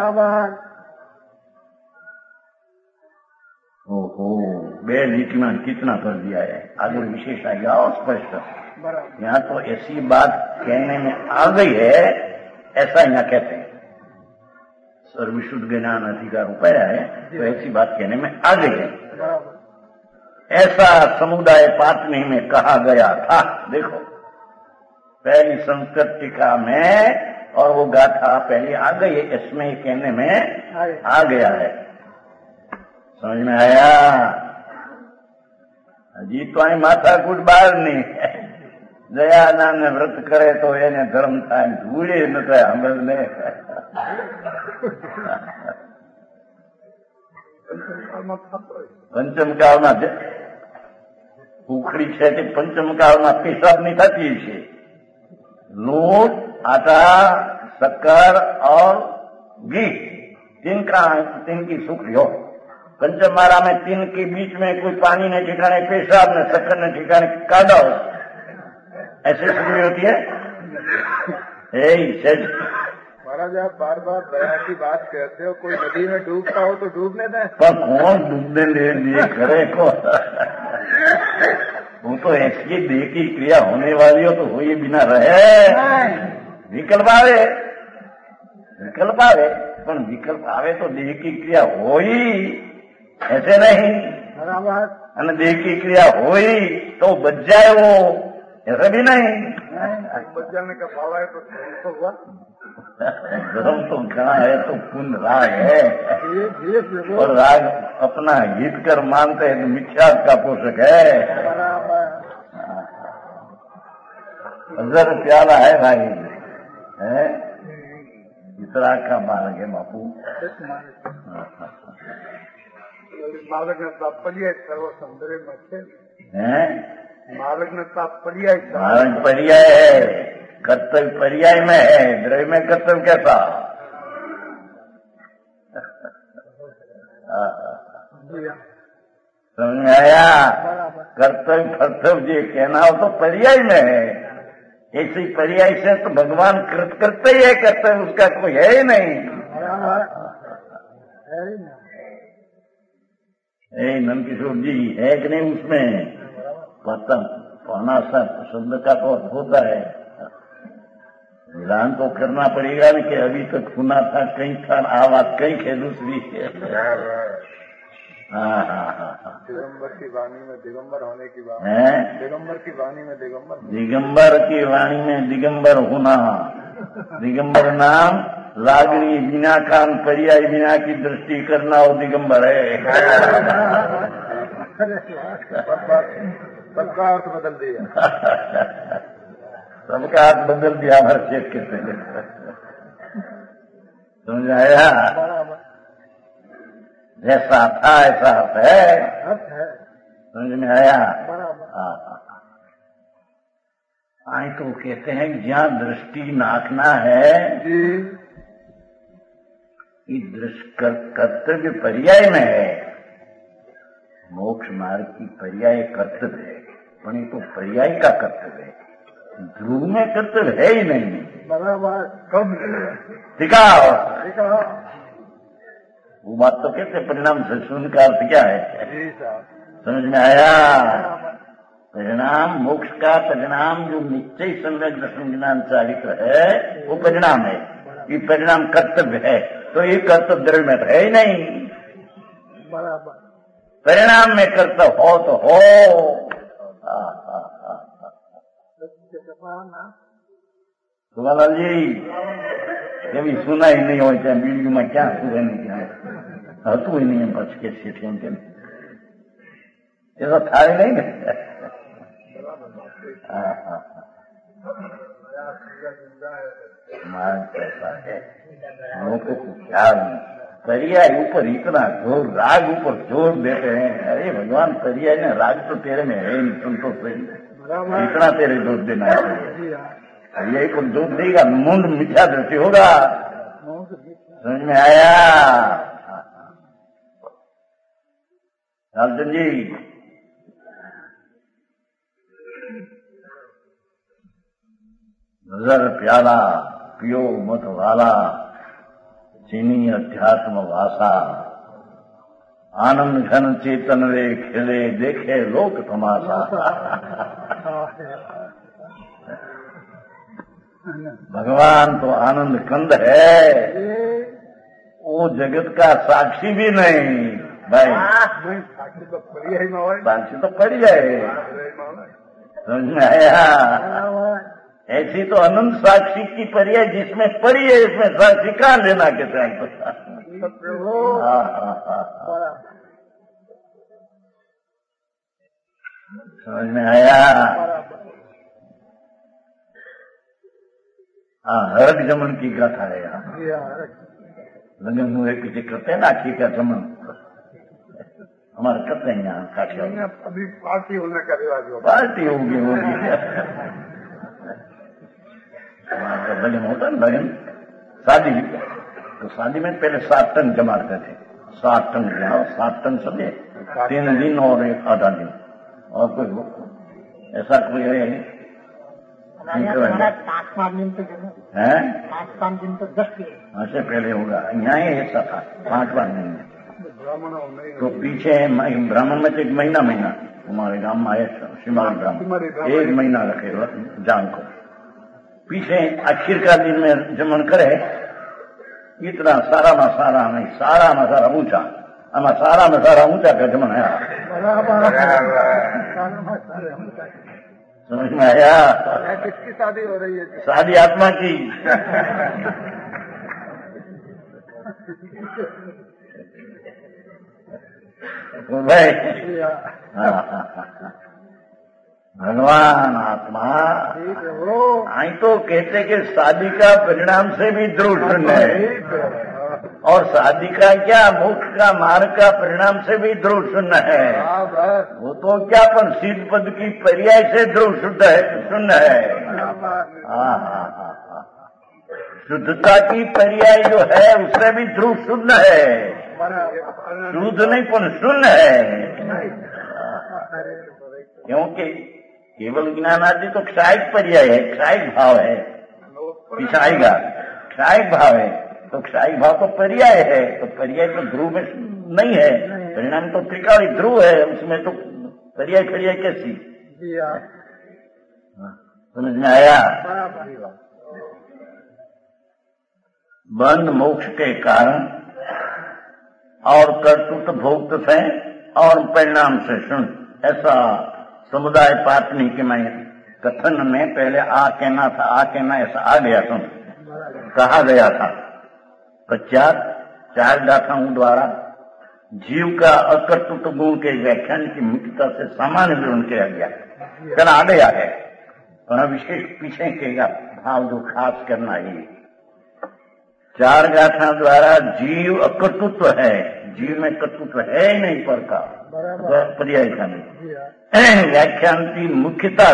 ओहो, बे लीटी में कितना कर दिया है, आगे विशेष आ गया और स्पष्ट। यहाँ तो ऐसी बात कहने में आ गई है, ऐसा यहाँ कहते हैं, सर्वविशुद्ध ज्ञान अधिकार उपाय है, तो ऐसी बात कहने में आ गई है। ऐसा समुदाय पाटनी में कहा गया था। देखो पहली संस्कृत टीका में, और वो गाथा पहले आ गई है, इसमें कहने में आ गया है। समझ में आया? हजी तो आई माथा कूट बार नहीं है, दयानंद ने व्रत करे तो એને ધર્મ થાય, ધૂળે ન થાય સાંભળને। પંચમ કાળમાં ઉખડી છે તે પંચમ કાળમાં પેશાબની થતી છે। लूट, आटा, शक्कर और घी, तीन की सूखी हो। पंचम मारा में तीन के बीच में कोई पानी ने ठिकाने पेशाब ने, शक्कर ने ठिकाने काढ़ा हो, ऐसी सूखी होती है। महाराज आप बार बार दया की बात कहते हो, कोई नदी में डूबता हो तो डूबने दें, पर कौन डूबने लिए करे को? वो तो ऐसी देह की क्रिया होने वाली हो तो हुए बिना रहे, विकल्प आवे, पर विकल्प आवे तो देह की क्रिया हो ही, ऐसे नहीं। बराबर। देह की क्रिया हो ही तो बच जाए वो, ऐसा भी नहीं। बच जाने का भाव है तो हुआ, धर्म तो कहाँ है, तो पुण्य राग है, और राग अपना हित कर मानते हैं तो मिथ्या का पोषक है। अजर प्याला है भाई, है इतना का बालक है बापू બાળક ને તાત્પર્ય સર્વ સૌંદર્યમાં છે हैं? બાળક ને તાત્પર્ય बालक पर्याय है, कर्तव्य पर्याय में है, द्रव्य में कर्तव्य कैसा? समझ में आया? कर्तव्य कर्तव्य ये कहना हो तो पर्याय में है, ऐसे पर्याय से तो भगवान कृत करते ही है, कर्तव्य उसका कोई है ही नहीं। नंदकिशोर जी है कि नहीं उसमें पतन पौना शब्द का तो अर्थ होता है, मिलान तो करना पड़ेगा ना कि अभी तक सुना था कहीं था आवाज कहीं है दूसरी दिगंबर की वाणी में दिगंबर होने की बात है, दिगंबर की वाणी में दिगंबर दिगंबर की वाणी में दिगंबर होना, दिगंबर नाम लागणी बिना कान पर्याय बिना की दृष्टि करना वो दिगंबर है। सबका अर्थ बदल दिया सबका अर्थ बदल दिया हर चेक के से समझ आया? जैसा था ऐसा अर्थ है, समझ में आया? आई तो कहते हैं जहाँ दृष्टि नाकना है कर्तव्य पर्याय में है, मोक्ष मार्ग की पर्याय कर्तव्य है, पर तो पर्याय का कर्तव्य है, ध्रुव में कर्तव्य है ही नहीं। बराबर कब दिखाओ वो बात तो कहते परिणाम से सुन का अर्थ क्या है? समझ में आया? परिणाम मोक्ष का परिणाम जो निश्चय सम्यक दर्शन ज्ञान चालित है वो परिणाम है, ये परिणाम कर्तव्य है, तो ये कर्तव्य द्रव्य में तो है ही नहीं। बराबर परिणाम में कर्तव्य हो तो हो। सुभालाल जी कभी सुना ही नहीं हो चाहे वीडियो में क्या सुने नहीं क्या હતું ही नहीं बच के सीठे ऐसा था ही नहीं। कैसा है लोगों को ख्याल नहीं, पर्याय ऊपर इतना जोर, राग ऊपर जोर देते हैं। अरे भगवान पर्याय ने राग तो तेरे में है नहीं, तुम तो सही इतना तेरे जोर देना है। पर्याय को जोर देगा मुंड मीठा दृष्टि होगा। समझ में आया? लालचंद जी नजर प्याला पियो मत वाला चीनी अध्यात्म वासा, आनंद घन चेतन वे खिले देखे लोक तमाशा। भगवान तो आनंद कंद है, वो जगत का साक्षी भी नहीं भाई, साक्षी तो पर्याय में હોય, साक्षी तो पर्याय है। समझ में आया? ऐसी तो अनंत साक्षी की पर्याय जिसमें पड़ी है, इसमें साक्षी कहाँ लेना के टाइम पर। समझ में आया? हाँ, हरक जमन की गाथा है यहाँ। लगन हुए पीछे करते हैं ना आखी का जमन, हमारे करते हैं यहाँ काठिया। अभी पार्टी होने का रिवाज होगा, पार्टी होगी लगन होता है लगन शादी, तो शादी में पहले 7 टन जमाते थे। 7 टन जमाओ, 7 टन समझे, 3 दिन और एक आधा दिन, और कोई ऐसा कोई है 5 दिन तो है 5 दिन तो 10 दिन ऐसे पहले होगा। यहाँ ही ऐसा था 5वां दिन में, ब्राह्मणों में तो पीछे ब्राह्मण में तो 1 महीना हमारे गांव में आए सिमारी ब्राह्मण 1 महीना रखे जान को, पीछे आखिर का दिन में जमन करे, इतना सारा में सारा नहीं, सारा में सारा ऊंचा, आमा सारा में सारा ऊंचा का जमन है। समझ में आया? किसकी शादी हो रही है? शादी आत्मा की। तो भाई भगवान महात्मा ठीक है वो आई तो कहते कि शादी का परिणाम से भी ध्रुव शून्य है, ठीक है और शादी का क्या मोक्ष का मार्ग का परिणाम से भी ध्रुव शून्य है। हाँ बस वो तो क्या पर सिद्ध पद की पर्याय से ध्रुव शुद्ध है, शून्य है। हाँ हाँ हाँ हाँ, शुद्धता की पर्याय जो है उससे भी ध्रुव शुद्ध है, शुद्ध नहीं पर शून्य है। क्योंकि केवल ज्ञान आदि तो क्षायिक पर्याय है, क्षायिक भाव है, पिछाएगा क्षायिक भाव है, तो क्षायिक भाव तो पर्याय है, तो पर्याय तो ध्रुव में नहीं है, परिणाम तो त्रिकाली ध्रुव है, उसमें तो पर्याय पर्याय कैसी। समझ में आया? बंध मोक्ष के कारण और कर्तृत्व भोक्त से और परिणाम से शून्य, ऐसा समुदाय पाटनी के मैं कथन में पहले आ कहना था, आ कहना ऐसा आ गया सुन कहा गया था। पश्चात 4 गाथाओं द्वारा जीव का अकर्तृत्व गुण के व्याख्यान की मुख्यता से सामान्य विवरण किया गया, चला आ गया है, पर विशेष पीछे के भाव जो खास करना ही। 4 गाथा द्वारा जीव अकर्तृत्व है, जीव में कर्तृत्व है ही नहीं पर का पर्याय का नहीं। व्याख्यान की मुख्यता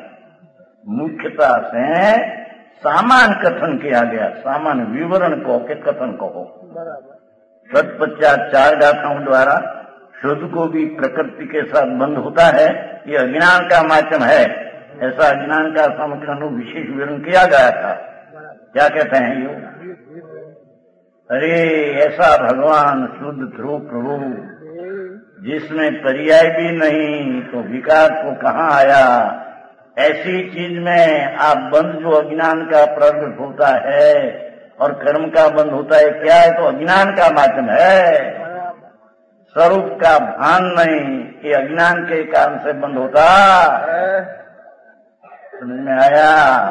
से सामान्य कथन किया गया, सामान्य विवरण को के कथन को हो। तत्पश्चात 4 गाथाओं द्वारा शुद्ध को भी प्रकृति के साथ बंध होता है, ये अज्ञान का माध्यम है, ऐसा अज्ञान का समग्र विशेष विवरण किया गया था। क्या कहते हैं यो? अरे ऐसा भगवान शुद्ध ध्रुव प्रभु जिसमें पर्याय भी नहीं तो विकार को कहाँ आया, ऐसी चीज में आप बंध जो अज्ञान का प्रगट होता है और कर्म का बंध होता है, क्या है तो अज्ञान का माध्यम है, स्वरूप का भान नहीं, ये अज्ञान के कारण से बंध होता। समझ में आया?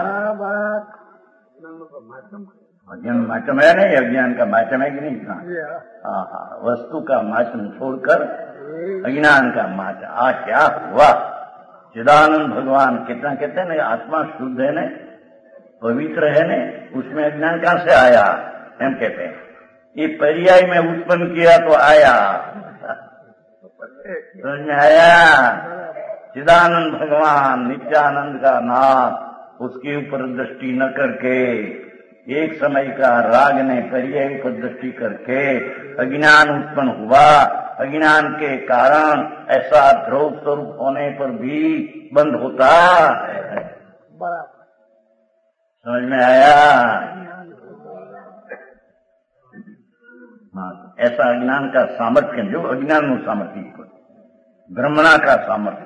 अज्ञान माध्यम है नहीं, अज्ञान का माध्यम है कि नहीं? हाँ हाँ, वस्तु का माध्यम छोड़कर अज्ञान का माध्यम। आ क्या हुआ? चिदानंद भगवान कितना कहते हैं ना, आत्मा शुद्ध है ने, पवित्र है ने, उसमें अज्ञान कहाँ से आया? हम कहते हैं ये पर्याय में उत्पन्न किया तो आया। समझ में आया? चिदानंद भगवान नित्यानंद का नाथ, उसके ऊपर दृष्टि न करके एक समय का राग ने पर्याय पर दृष्टि करके अज्ञान उत्पन्न हुआ, अज्ञान के कारण ऐसा ध्रुव स्वरूप होने पर भी बंद होता। समझ में आया? हाँ, ऐसा अज्ञान का सामर्थ्य जो अज्ञान सामर्थ्य ब्रह्मणा का सामर्थ्य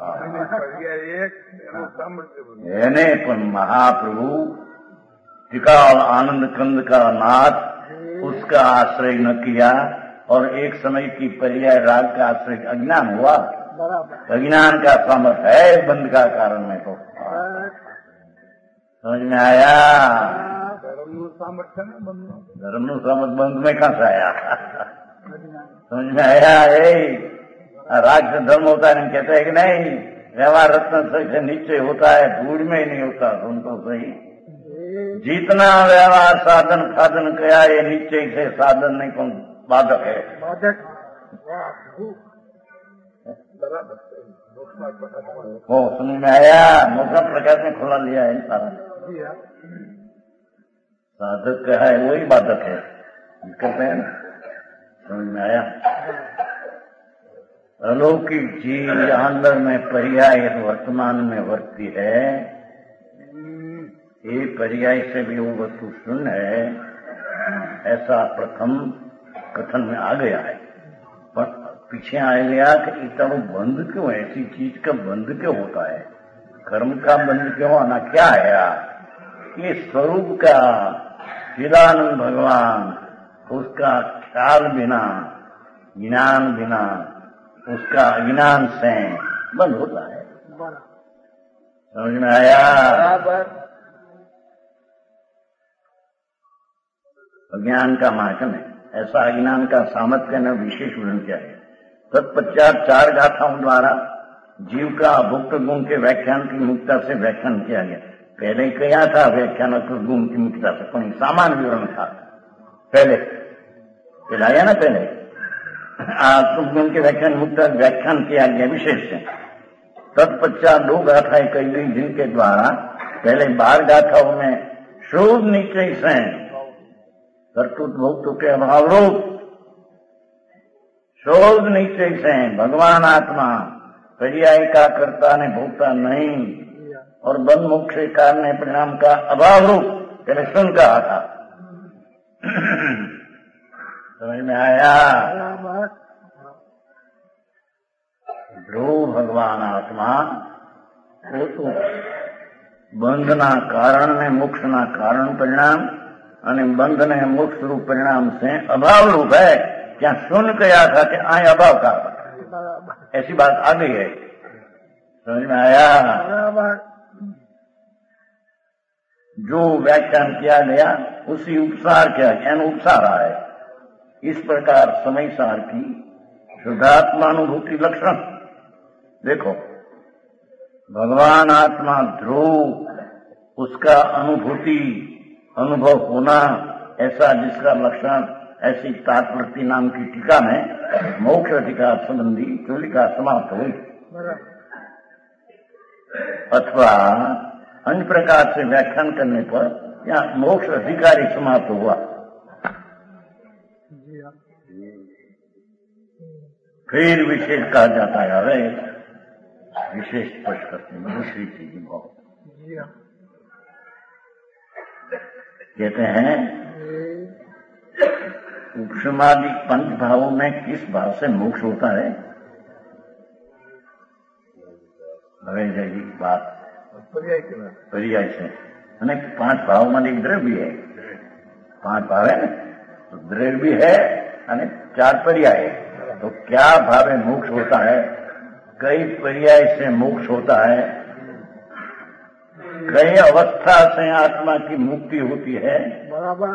पर महाप्रभु त्रिकाल आनंद कंद का नाथ, उसका आश्रय न किया और एक समय की पर्याय राग का आश्रय अज्ञान हुआ। अज्ञान का सामर्थ्य है बंद का कारण में तो। समझ में आया? धर्म सामर्थ्य बंद में कहां से आया? समझ में आया? राग से धर्म होता है, नहीं कहते है कि नहीं? व्यवहार रत्न से नीचे होता है, धूल में ही नहीं होता। सुन तो सही, जितना व्यवहार साधन साधन किया ये नीचे से साधन नहीं कौन बाधक है। हो समझ में आया? मौसम प्रकाश ने खुला लिया है सारा। साधक है वही बाधक है, कहते हैं ना। समझ में आया? अलौकिक चीज अंदर में पर्याय वर्तमान में वर्ती है, ये पर्याय से भी वो वस्तु शून्य है, ऐसा प्रथम कथन में आ गया है। पर पीछे आ गया कि इतना बंद क्यों, ऐसी चीज का बंद क्यों होता है, कर्म का बंद क्यों आना, क्या है? ये स्वरूप का चिदानंद भगवान, उसका ख्याल बिना, ज्ञान बिना, उसका अज्ञान से बंद होता है। समझ में आया? अज्ञान का माध्यम है, ऐसा अज्ञान का सामर्थ्य ने विशेष वर्णन किया है। तत्पश्चात 4 गाथाओं द्वारा जीव का भुक्त गुण के व्याख्यान की मुक्ता से व्याख्यान किया गया। पहले किया था व्याख्यान गुण की मुक्ता से, पर सामान्य विवरण था पहले लाया ना। पहले गुण के व्याख्यान मुक्ता व्याख्यान किया गया विशेष से। तत्पश्चात 2 गाथाएं कही गई, जिनके द्वारा पहले 12 गाथाओं में शोध निश्चय से कर्तृत्व भोक्तृ के अभाव रूप शोध निश्चय से भगवान आत्मा पर्याय का कर्ता ने भोक्ता नहीं और बंध मोक्ष के कारण परिणाम का अभाव रूप पहले सुन कहा था। समझ में आया? ध्रुव भगवान आत्मा वो तो બંધના કારણને મોક્ષના કારણ પરિણામ અને બંધને મોક્ષ રૂપ પરિણામ से अभाव रूप है। क्या सुन गया था कि आए अभाव का, ऐसी बात आ गई है। समझ में आया? जो व्याख्यान किया गया उसी उपसार किया गया, उपसार है। इस प्रकार समय सार की शुद्धात्मानुभूति लक्षण देखो। भगवान आत्मा ध्रुव, उसका अनुभव होना ऐसा जिसका लक्षण, ऐसी तात्पर्य नाम की टीका में मोक्ष अधिकार संबंधी चूलिका समाप्त हुई। अथवा अन्य प्रकार से व्याख्यान करने पर या मोक्ष अधिकारी समाप्त हुआ। फिर विशेष कहा जाता है। अरे विशेष स्पर्श करते हैं दूसरी चीज बहुत कहते हैं। उपशमादि 5 भावों में किस भाव से मोक्ष होता है? भगवान जी की बात पर्याय से। 5 भाव में एक द्रव्य है, 5 भाव है, तो द्रव्य है और 4 पर्याय है। तो क्या भाव में मोक्ष होता है? कई पर्याय से मोक्ष होता है, कई अवस्था से आत्मा की मुक्ति होती है। बराबर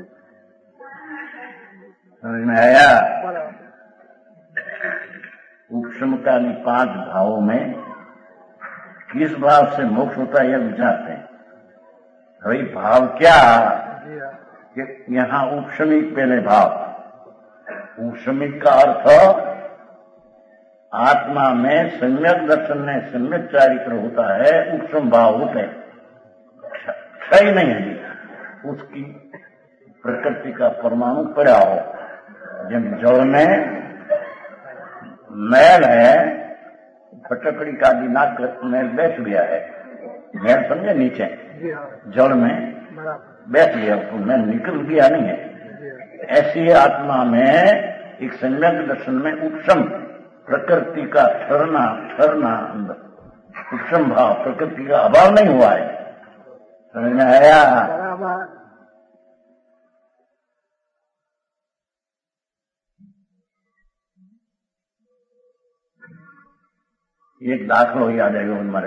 समझ में आया? उपशमता 5 भावों में किस भाव से मोक्ष होता है यह विचारते हैं। भाई भाव क्या कि यहाँ उपशमिक पहले भाव। उपशमिक का अर्थ आत्मा में सम्यक दर्शन में सम्यक चारित्र होता है, उपशम भाव रूप है, क्षय नहीं है। उसकी प्रकृति का परमाणु पड़ा हो। जब जल में मैल है, फटकड़ी का दिनाक मैल बैठ गया है, मैल समझे नीचे जल में बैठ गया, तो मैल निकल गया नहीं है। ऐसी आत्मा में एक सम्यक दर्शन में उपशम प्रकृति का ठहरना अंदर उपशम भाव, प्रकृति का अभाव नहीं हुआ है। समझ में आया? एक દાખલો યાદ આવ્યો મારે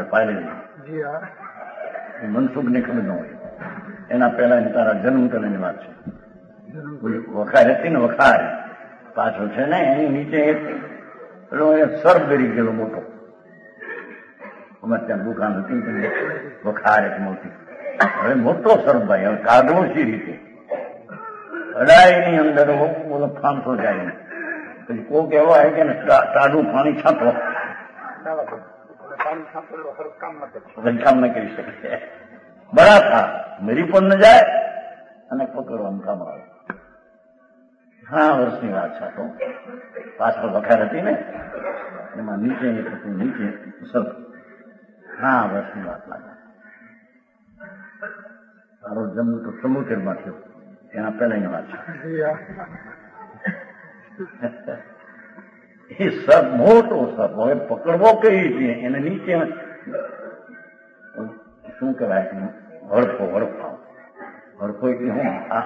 પહેલે મનસુખ ને ખબર ન હોય, એના પહેલા તારા જન્મ કરેલી વાત છે। વખાર હતી ને, વખાર પાછો છે ને એની નીચે એક સર્પ ગરી ગયેલો મોટો, અમારે ત્યાં દુકાન હતી વખાર એક મોટી। હવે મોટો સર્પ ભાઈ, હવે કાઢવો સી રીતે? અડાઈની અંદર બોલો ફાંસો જાય। પછી કોઈ કહેવા આવે કે ટાઢું પાણી છાંટો, काम न કરી શકે। બરા था मेरी પણ ન જાય અને પકડવાનું કામ આવે। 5 વર્ષની વાત છે। તો પાછળ વખાર હતી ને, એમાં નીચે નીચે સર 5 વર્ષની વાત લાગે। તારો જન્મ તો સમુદ્રમાં થયો, એના પહેલાની વાત છે। એ સર્પ મોટો સર્પ, હવે પકડવો કઈ રીતે? એને નીચે શું કહેવાય? હડફો એટલે હું આ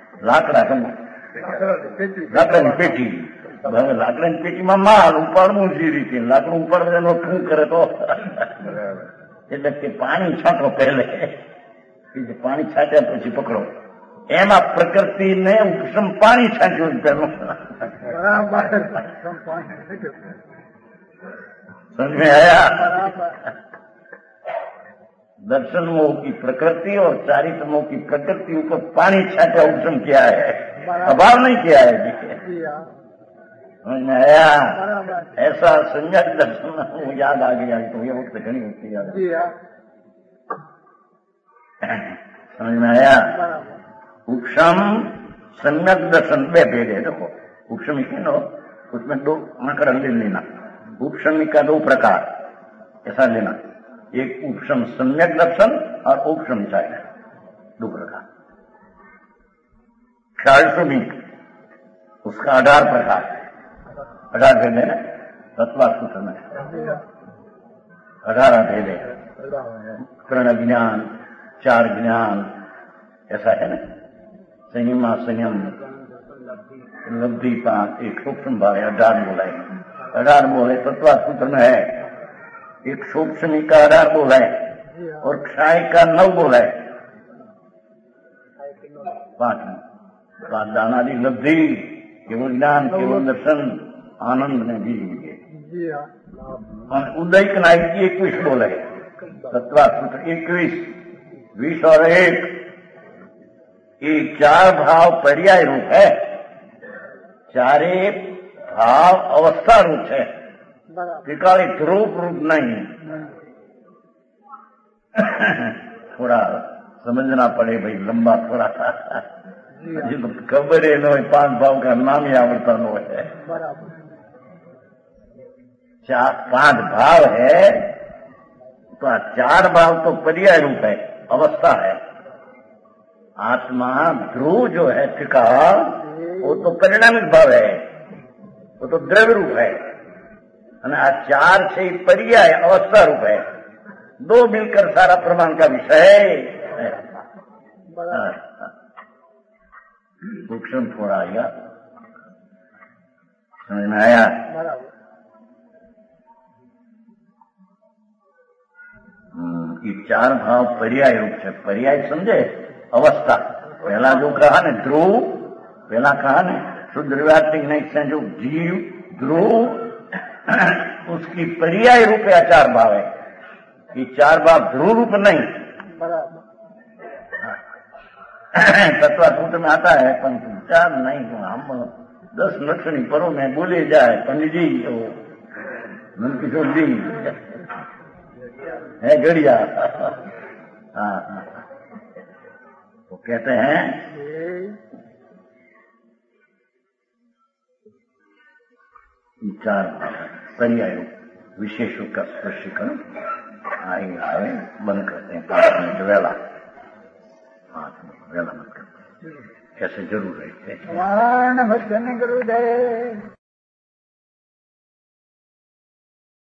લાકડાની પેટી, હવે લાકડાની પેટીમાં માલ ઉપાડવું સી રીતે? લાકડું ઉપાડવાનો શું કરે તો? એટલે કે પાણી છાંટો પહેલે, પાણી છાંટ્યા પછી પકડો। એમાં પ્રકૃતિને ઉપશમ પાણી છાંટ્યું પહેલું। समझ में आया? दर्शन मोह की प्रकृति और चारित्र मोह की प्रकृति ऊपर पानी छाटा उपशम किया है, अभाव नहीं किया है जी। समझ में आया? ऐसा संज्ञक दर्शन याद आ गया तो ये वक्त घनी होती याद। समझ में आया? उपशम सम्यक दर्शन बे भेद है। देखो उपशमी के नो उसमें दो आंकड़ा ले लेना। उपशमी का दो प्रकार ऐसा लेना, एक उपशम सम्यक दर्शन और उपशम चाय, दो प्रकार। ख्यालशमी उसका 18 प्रकार, 18 भेद है ना तत्वासूत्र में, 18 भेद है। कर्ण ज्ञान, 4 ज्ञान ऐसा है ना। संयमा संयम लब्धि पात एक सूक्ष्म भाव है, 18 बोला है। 18 बोले तत्वासूत्र में है। एक सूक्ष्मी का 18 बोला है और क्षय का 9 बोला है। 5 दानादि लब्धि केवल ज्ञान केवल दर्शन आनंद में भी हुई। उदय नायक की 21 बोला है तत्वासूत्र। 21 20 और 1 ये 4 भाव पर्याय रूप है, चारे भाव अवस्था रूप है, विकालित रूप नहीं। थोड़ा समझना पड़े भाई, लंबा थोड़ा तो खबर है नो 5 भाव का नाम ही आवड़ता नो है। 5 भाव है तो 4 भाव तो पर्याय रूप है, अवस्था है। आत्मा ध्रुव जो है टिका वो तो परिणामिक भाव है, वो तो द्रव्य रूप है। 4 से पर्याय अवस्था रूप है, 2 मिलकर सारा प्रमाण का विषय है। सूक्ष्म थोड़ा आएगा, समझ में आया? ये 4 भाव पर्याय रूप है। पर्याय समझे? अवस्था। पहला जो कहा ने ध्रुव, पहला कहा ने शुद्ध व्याप्तिक नहीं संयोग जीव ध्रुव, उसकी पर्याय रूप है 4 भाव है। ये 4 भाव ध्रुव रूप नहीं, तत्वासूत्र में आता है, पर 4 नहीं। हम 10 लक्षणी परों में बोले जाए पंडित जी तो मन किशोर जी है गड़िया। हाँ वो कहते हैं ये 4 भाव पर्याय विशेष का स्पष्टीकरण आए बंद करते हैं 5 मिनट वेला। 5 मिनट वेला बंद करते हैं, कैसे जरूर रहते हैं। भजन गुरुदेव।